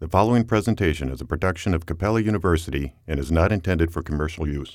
The following presentation is a production of Capella University and is not intended for commercial use.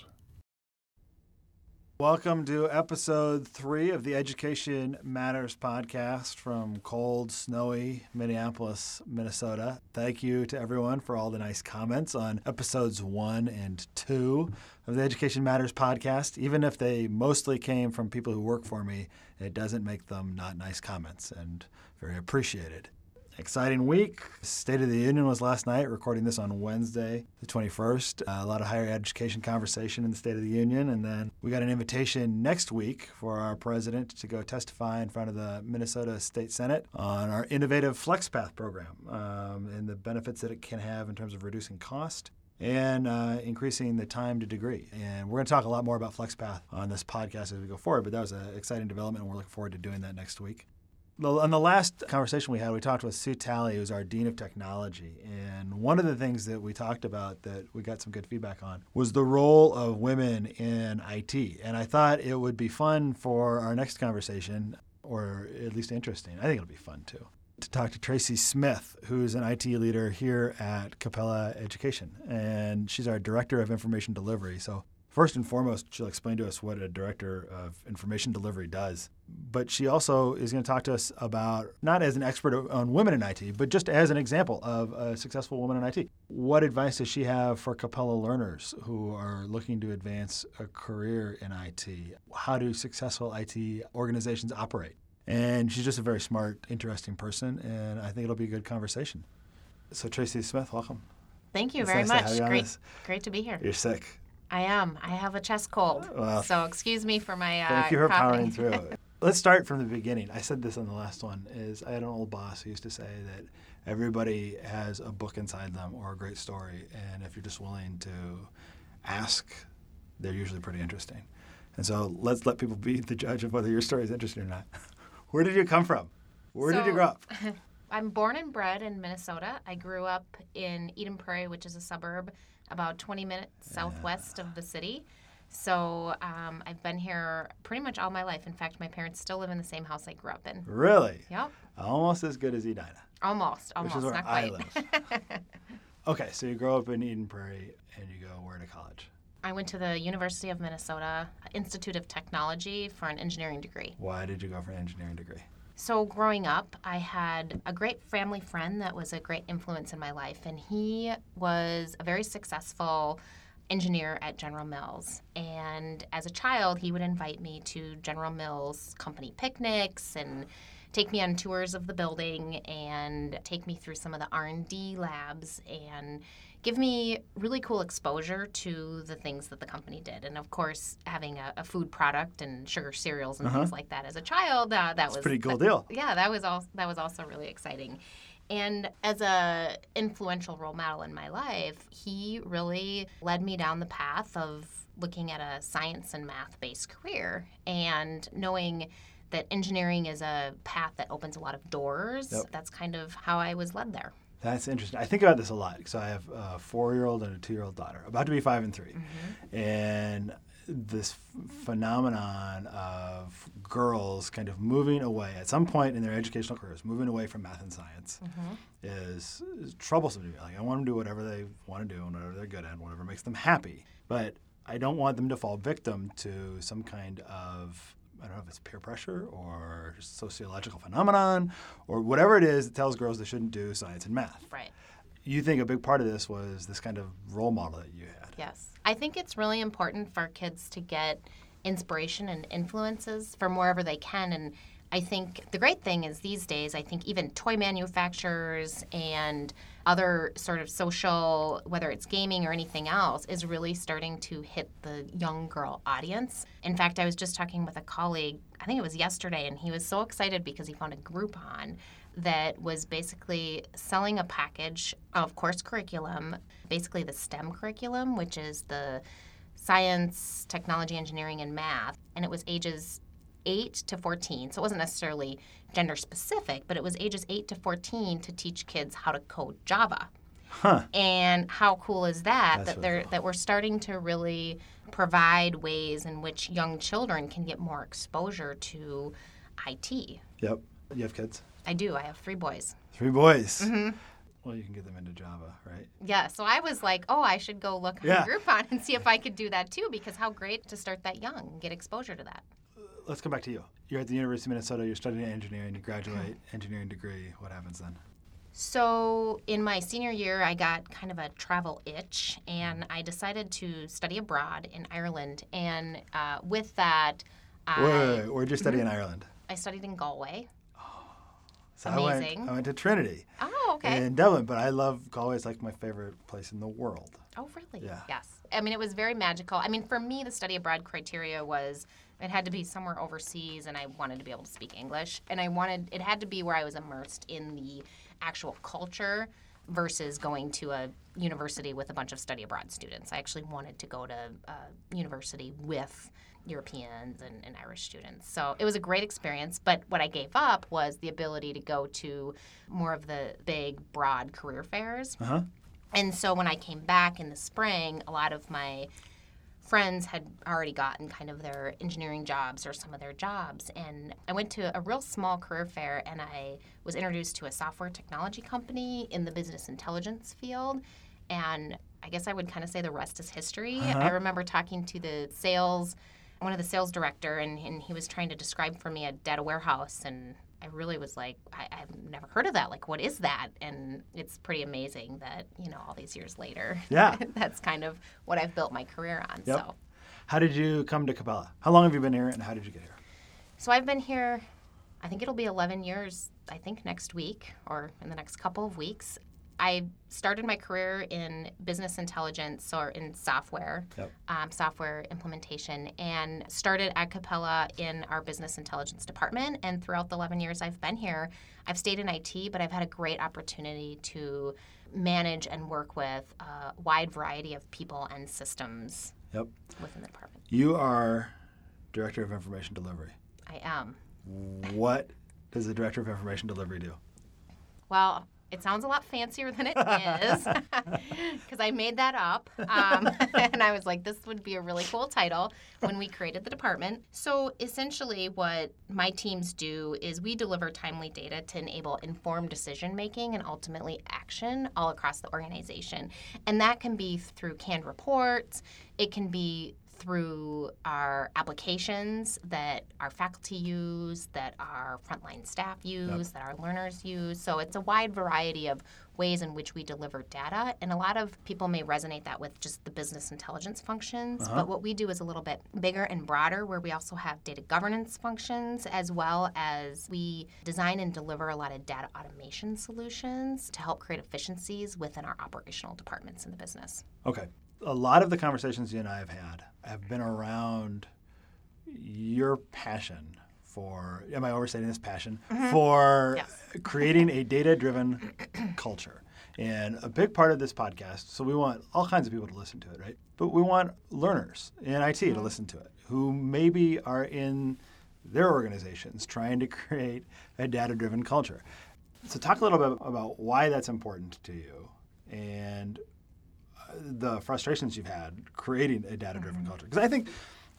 Welcome to episode 3 of the Education Matters podcast from cold, snowy Minneapolis, Minnesota. Thank you to everyone for all the nice comments on episodes 1 and 2 of the Education Matters podcast. Even if they mostly came from people who work for me, it doesn't make them not nice comments, and very appreciated. Exciting week. State of the Union was last night, recording this on Wednesday, the 21st. A lot of higher education conversation in the State of the Union. And then we got an invitation next week for our president to go testify in front of the Minnesota State Senate on our innovative FlexPath program and the benefits that it can have in terms of reducing cost and increasing the time to degree. And we're going to talk a lot more about FlexPath on this podcast as we go forward, but that was an exciting development, and we're looking forward to doing that next week. On the last conversation we had, we talked with Sue Talley, who's our Dean of Technology. And one of the things that we talked about that we got some good feedback on was the role of women in IT. And I thought it would be fun for our next conversation, or at least interesting. I think it'll be fun too, to talk to Tracy Smith, who's an IT leader here at Capella Education. And she's our Director of Information Delivery. So first and foremost, she'll explain to us what a Director of Information Delivery does. But she also is going to talk to us about, not as an expert on women in IT, but just as an example of a successful woman in IT. What advice does she have for Capella learners who are looking to advance a career in IT? How do successful IT organizations operate? And she's just a very smart, interesting person, and I think it'll be a good conversation. So Tracy Smith, welcome. Thank you It's very nice to have much. you on Great to be here. You're sick. I am. I have a chest cold, Well, so excuse me for my thank you for powering coughing. through. Let's start from the beginning. I said this on the last one, I had an old boss who used to say that everybody has a book inside them or a great story, and if you're just willing to ask, they're usually pretty interesting. And so let's let people be the judge of whether your story is interesting or not. Where did you come from? Where did you grow up? I'm born and bred in Minnesota. I grew up in Eden Prairie, which is a suburb about 20 minutes southwest of the city. So I've been here pretty much all my life. In fact, my parents still live in the same house I grew up in. Really? Yep. Almost as good as Edina. Almost, Which is where not I quite. live. Okay, so you grow up in Eden Prairie, and you go where to college? I went to the University of Minnesota Institute of Technology for an engineering degree. Why did you go for an engineering degree? So growing up, I had a great family friend that was a great influence in my life, and he was a very successful engineer at General Mills. And as a child, he would invite me to General Mills company picnics and take me on tours of the building and take me through some of the R&D labs and give me really cool exposure to the things that the company did. And of course, having a food product and sugar cereals and things like that as a child, that was a pretty cool deal. Yeah, that was also really exciting. And as a influential role model in my life, he really led me down the path of looking at a science and math-based career and knowing that engineering is a path that opens a lot of doors. Yep. That's kind of how I was led there. That's interesting. I think about this a lot because I have a 4-year-old and a 2-year-old daughter, about to be 5 and 3. Mm-hmm. And this phenomenon of girls kind of moving away at some point in their educational careers, moving away from math and science is troublesome to me. Like, I want them to do whatever they want to do and whatever they're good at, whatever makes them happy. But I don't want them to fall victim to some kind of, I don't know if it's peer pressure or sociological phenomenon or whatever it is that tells girls they shouldn't do science and math. Right. You think a big part of this was this kind of role model that you had. Yes. I think it's really important for kids to get inspiration and influences from wherever they can. And I think the great thing is these days, I think even toy manufacturers and other sort of social, whether it's gaming or anything else, is really starting to hit the young girl audience. In fact, I was just talking with a colleague, I think it was yesterday, and he was so excited because he found a Groupon that was basically selling a package of course curriculum, basically the STEM curriculum, which is the science, technology, engineering, and math. And it was ages 8 to 14. So it wasn't necessarily gender specific, but it was ages 8 to 14 to teach kids how to code Java. Huh. And how cool is that? That's That really cool. that we're starting to really provide ways in which young children can get more exposure to IT. Yep. You have kids? I do. I have 3 boys. 3 boys. Mm-hmm. Well, you can get them into Java, right? Yeah, so I was like, oh, I should go look on Groupon and see if I could do that too, because how great to start that young and get exposure to that. Let's come back to you. You're at the University of Minnesota. You're studying engineering. You graduate, engineering degree. What happens then? So in my senior year, I got kind of a travel itch, and I decided to study abroad in Ireland. And with that, where'd you study in Ireland? I studied in Galway. So Amazing. I went to Trinity. Oh, okay. In Dublin, but I love Galway. It's like my favorite place in the world. Oh, really? Yeah. Yes. I mean, it was very magical. I mean, for me, the study abroad criteria was it had to be somewhere overseas, and I wanted to be able to speak English. And it had to be where I was immersed in the actual culture versus going to a university with a bunch of study abroad students. I actually wanted to go to a university with Europeans and Irish students. So it was a great experience, but what I gave up was the ability to go to more of the big, broad career fairs. Uh-huh. And so when I came back in the spring, a lot of my friends had already gotten kind of their engineering jobs or some of their jobs. And I went to a real small career fair, and I was introduced to a software technology company in the business intelligence field. And I guess I would kind of say the rest is history. Uh-huh. I remember talking to one of the sales director, and he was trying to describe for me a data warehouse, and I really was like, I've never heard of that. Like, what is that? And it's pretty amazing that, all these years later, that's kind of what I've built my career on. Yep. So, how did you come to Capella? How long have you been here, and how did you get here? So I've been here, I think it'll be 11 years, I think next week or in the next couple of weeks. I started my career in business intelligence or in software, software implementation, and started at Capella in our business intelligence department. And throughout the 11 years I've been here, I've stayed in IT, but I've had a great opportunity to manage and work with a wide variety of people and systems within the department. You are Director of Information Delivery. I am. What does the Director of Information Delivery do? Well, it sounds a lot fancier than it is because I made that up. And I was like, this would be a really cool title when we created the department. So essentially what my teams do is we deliver timely data to enable informed decision-making and ultimately action all across the organization. And that can be through canned reports. It can be through our applications that our faculty use, that our frontline staff use, that our learners use. So it's a wide variety of ways in which we deliver data. And a lot of people may resonate that with just the business intelligence functions. But what we do is a little bit bigger and broader, where we also have data governance functions, as well as we design and deliver a lot of data automation solutions to help create efficiencies within our operational departments in the business. Okay. A lot of the conversations you and I have been around your passion for, am I overstating this, passion, for creating a data-driven culture. And a big part of this podcast, so we want all kinds of people to listen to it, right? But we want learners in IT to listen to it who maybe are in their organizations trying to create a data-driven culture. So talk a little bit about why that's important to you and the frustrations you've had creating a data-driven culture. Because I think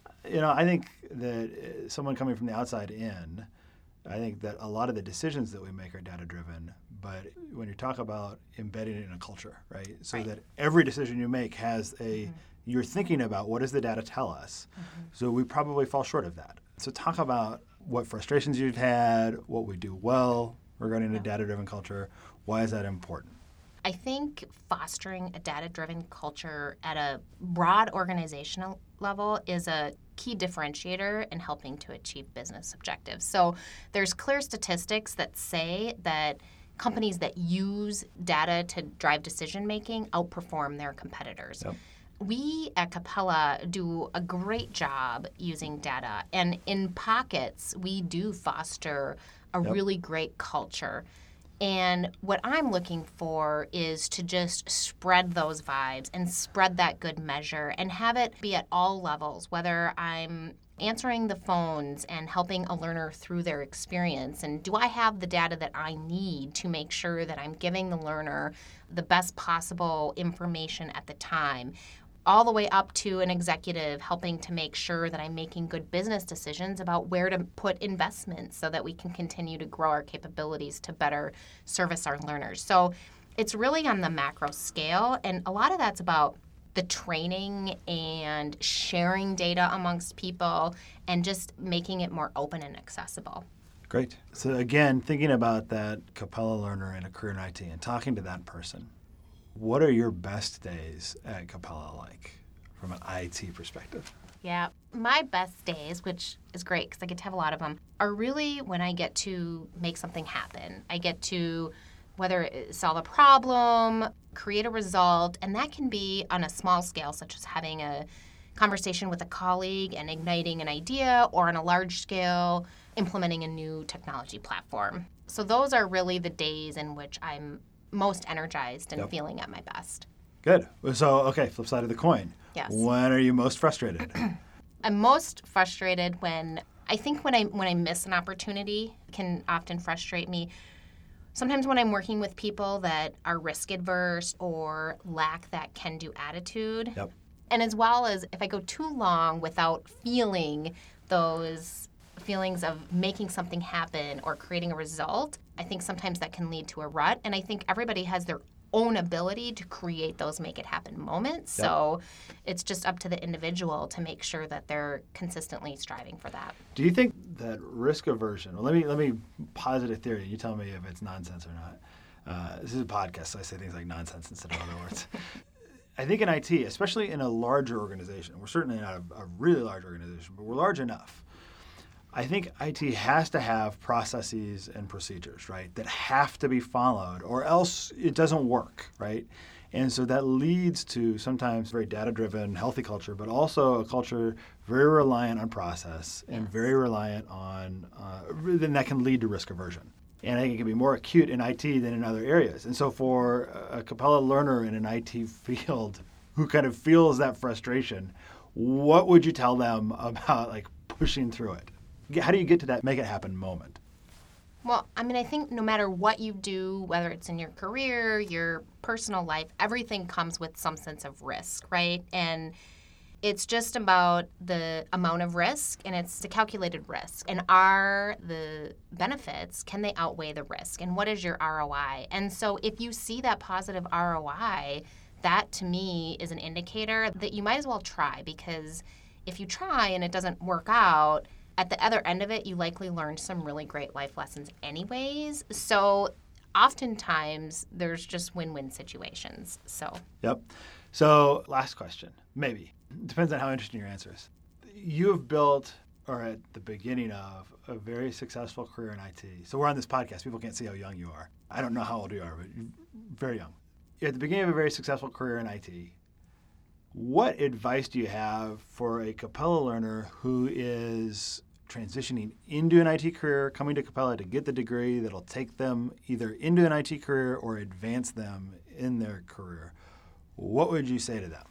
that someone coming from the outside in, I think that a lot of the decisions that we make are data-driven. But when you talk about embedding it in a culture, right? So that every decision you make has you're thinking about what does the data tell us. So we probably fall short of that. So talk about what frustrations you've had, what we do well regarding a data-driven culture. Why is that important? I think fostering a data-driven culture at a broad organizational level is a key differentiator in helping to achieve business objectives. So there's clear statistics that say that companies that use data to drive decision-making outperform their competitors. Yep. We at Capella do a great job using data, and in pockets, we do foster a really great culture. And what I'm looking for is to just spread those vibes and spread that good measure and have it be at all levels, whether I'm answering the phones and helping a learner through their experience. And do I have the data that I need to make sure that I'm giving the learner the best possible information at the time? All the way up to an executive helping to make sure that I'm making good business decisions about where to put investments so that we can continue to grow our capabilities to better service our learners. So It's really on the macro scale, and a lot of that's about the training and sharing data amongst people and just making it more open and accessible. Great. So again, thinking about that Capella learner in a career in IT and talking to that person, what are your best days at Capella like from an IT perspective? Yeah, my best days, which is great because I get to have a lot of them, are really when I get to make something happen. I get to whether it's solve a problem, create a result, and that can be on a small scale, such as having a conversation with a colleague and igniting an idea, or on a large scale, implementing a new technology platform. So those are really the days in which I'm most energized and feeling at my best. Good. So, okay, flip side of the coin. Yes. When are you most frustrated? I'm most frustrated when I miss an opportunity. It can often frustrate me. Sometimes when I'm working with people that are risk adverse or lack that can-do attitude. Yep. And as well as if I go too long without feeling those feelings of making something happen or creating a result, I think sometimes that can lead to a rut. And I think everybody has their own ability to create those make it happen moments. Yep. So it's just up to the individual to make sure that they're consistently striving for that. Do you think that risk aversion, well, let me posit a theory. You tell me if it's nonsense or not. This is a podcast, so I say things like nonsense instead of other words. I think in IT, especially in a larger organization, we're certainly not a really large organization, but we're large enough. I think IT has to have processes and procedures, right, that have to be followed or else it doesn't work, right? And so that leads to sometimes very data-driven, healthy culture, but also a culture very reliant on process and very reliant on, then that can lead to risk aversion. And I think it can be more acute in IT than in other areas. And so for a Capella learner in an IT field who kind of feels that frustration, what would you tell them about like pushing through it? How do you get to that make it happen moment? Well, I mean, I think no matter what you do, whether it's in your career, your personal life, everything comes with some sense of risk, right? And it's just about the amount of risk, and it's a calculated risk. And are the benefits, can they outweigh the risk? And what is your ROI? And so if you see that positive ROI, that to me is an indicator that you might as well try, because if you try and it doesn't work out, at the other end of it, you likely learned some really great life lessons anyways. So oftentimes, there's just win-win situations. Yep. So last question, maybe. Depends on how interesting your answer is. You have built, or at the beginning of, a very successful career in IT. So we're on this podcast. People can't see how young you are. I don't know how old you are, but you're very young. You're at the beginning of a very successful career in IT. What advice do you have for a Capella learner who is transitioning into an IT career, coming to Capella to get the degree that'll take them either into an IT career or advance them in their career? What would you say to them?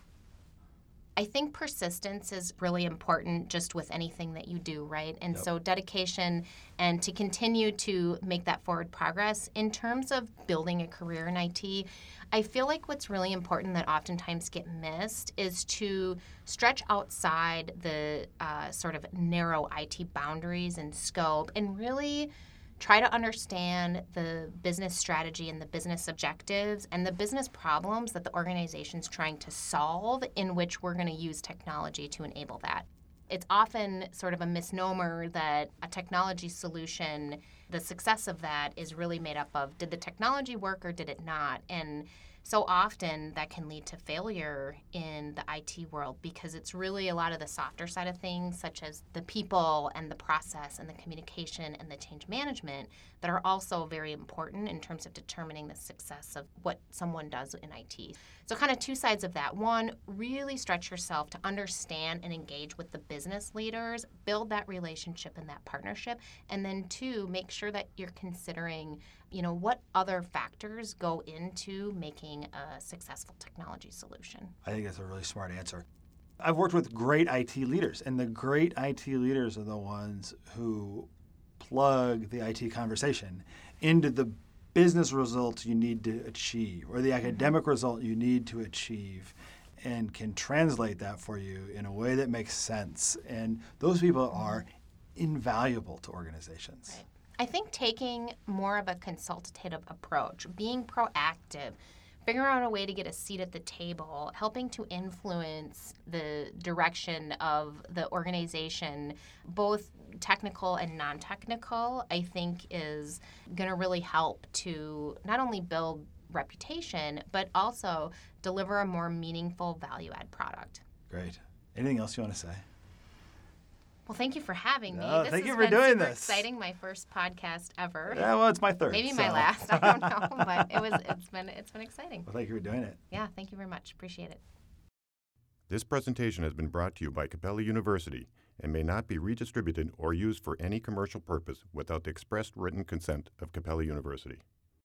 I think persistence is really important just with anything that you do, right? And so dedication and to continue to make that forward progress. In terms of building a career in IT, I feel like what's really important that oftentimes get missed is to stretch outside the sort of narrow IT boundaries and scope and really try to understand the business strategy and the business objectives and the business problems that the organization's trying to solve, in which we're going to use technology to enable that. It's often sort of a misnomer that a technology solution, the success of that is really made up of, did the technology work or did it not? And so often that can lead to failure in the IT world, because it's really a lot of the softer side of things, such as the people and the process and the communication and the change management, that are also very important in terms of determining the success of what someone does in IT. So kind of two sides of that. One, really stretch yourself to understand and engage with the business leaders, build that relationship and that partnership. And then two, make sure that you're considering, what other factors go into making a successful technology solution. I think that's a really smart answer. I've worked with great IT leaders, and the great IT leaders are the ones who plug the IT conversation into the business results you need to achieve or the academic result you need to achieve, and can translate that for you in a way that makes sense. And those people are invaluable to organizations. Right. I think taking more of a consultative approach, being proactive, figuring out a way to get a seat at the table, helping to influence the direction of the organization, both technical and non-technical, I think is going to really help to not only build reputation, but also deliver a more meaningful value-add product. Great. Anything else you want to say? Well, thank you for having me. No, thank you for has been doing super this. Exciting, my first podcast ever. Yeah, well, it's my third. Maybe so. my last. I don't know, but it's been exciting. Well, thank you for doing it. Yeah, thank you very much. Appreciate it. This presentation has been brought to you by Capella University and may not be redistributed or used for any commercial purpose without the expressed written consent of Capella University.